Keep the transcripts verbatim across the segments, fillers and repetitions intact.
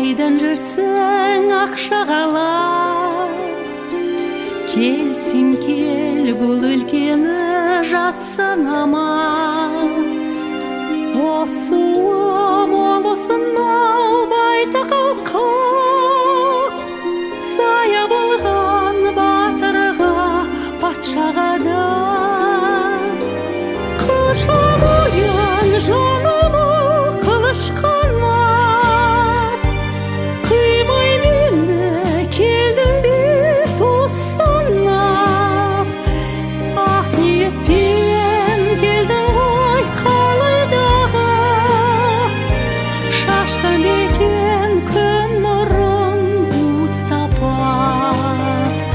қайдан жүрсің ақша қалар, келсең кел бұл өлкені жатсаң аман. От суы молысынау байта қалқа, сая болған батырға патшаға да. Қыша бойын жанымы қылыш қанат, қимай мені келдің бе дос санап. Ақ ниетпен келдің ғой қалайдағы, шашсан екен күн нұрын уыстапап.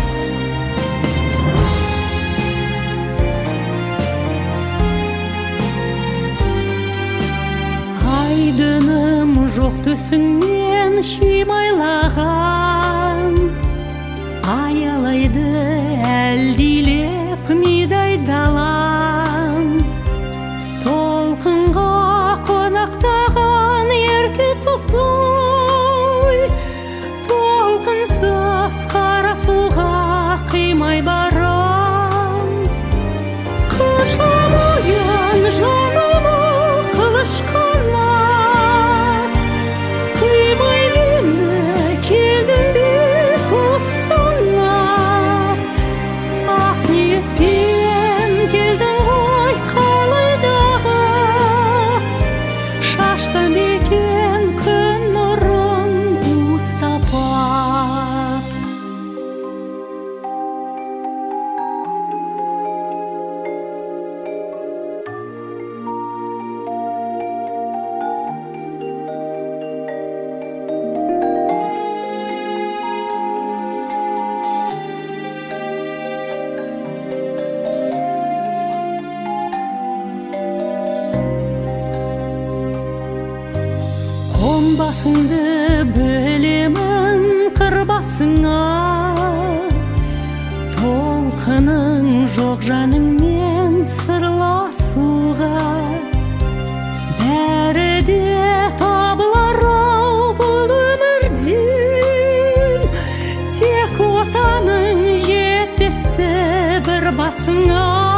Айдыным жоқ төсіңнен шимайлаған, аялайды әлдилеп мидай далам. Толқынға қонақтаған ерке тоқтай, толқынсыз қара суға қимай барам. Қыша бойын жанымы қылыш қанат, қимай мені келдің бе дос санап. Ақ ниетпен келдің ғой қалайдағы, шашсам екен күн нұрын уыстапап. Қонбасыңды білемін қырбасыңа, толқының жоқ жаныңмен сырласуға. Бәрі де табылар-ау бұл өмірден, тек отаның жетпесті бір басыңа.